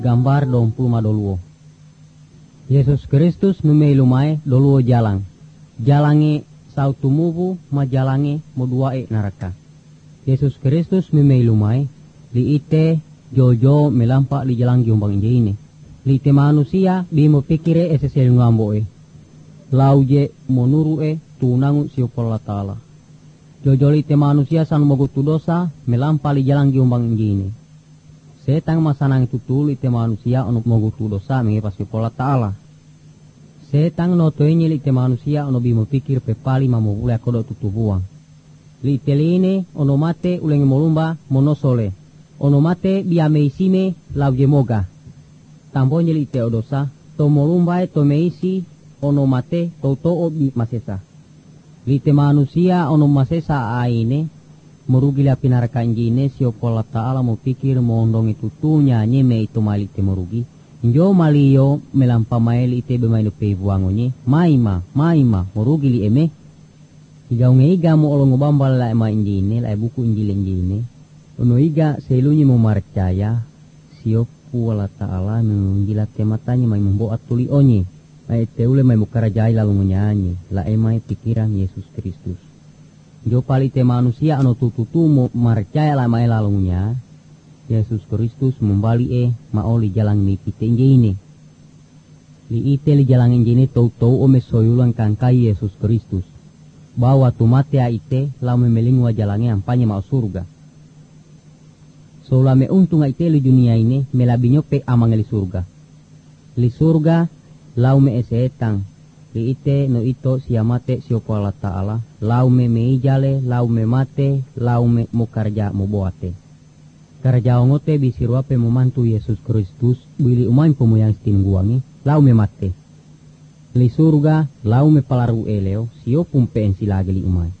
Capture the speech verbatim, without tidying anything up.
Gambar dong puluh doluo. Yesus Kristus memei lumai doluo jalang. Jalangi sautumubu ma jalangi moduae naraka. Yesus Kristus memei lumai li ite jojo melampak li jalang jombang inje ini. Li te manusia bimo pikire ese selungamboe. Lauje monurue tunangu siupola ta'ala. Jojo li te manusia san mogutu dosa melampak li jalang jombang inje ini. Setang masanang tutul ite manusia ono mogutu dosa mengepas siupola ta'ala. Setang notoenye li te manusia ono bimo pikir pepali mamobule akodo tutubuang. Li teline ono mate ulenge molumba monosole. Ono mate biameisime lauje moga. Tambonye li te odosa to molumbae to meisi ono mate to to obi masesa. Li te manusia ono masesa aine merugi la pinaraka injine siopola ta'ala mo pikir mo ondongi tutunya nyeme itu mali te merugi. Injo maliyo melampa maeli ite bemaino peibuangonye maima maima merugi li eme. Iga iga mo olong ngobambal la ema injine la buku injil injine. Ono iga selunya mo marcaya siopu wala ta'ala mengilat te matanya mai membawa tuli onye. Ai teule mai mukarajai lalu menyanyi la emai pikiran Yesus Kristus. Jo pali te manusia ano tututu mo marcaya la mai lalunya. Yesus Kristus membali e maoli jalang mi pite inje ini. Li ite li jalang inje ini tau-tau ome soyulang kangkai Yesus Kristus. Bawa tu mate a ite lau memelingwa jalangnya ampanya mau surga. So lame untung a ite li dunia ini melabinyo pe amang li surga. Li surga lau me esetang. Li ite no ito siamate siopo Allah Ta'ala. Lau me meijale, lau me mate, lau me mukarja muboate. Karja ongote bisiruape memantu Yesus Kristus bili umain pemuyang stingguangi, lau me mate. Li surga lau me palaru eleo, siopum pensi lagi li umay.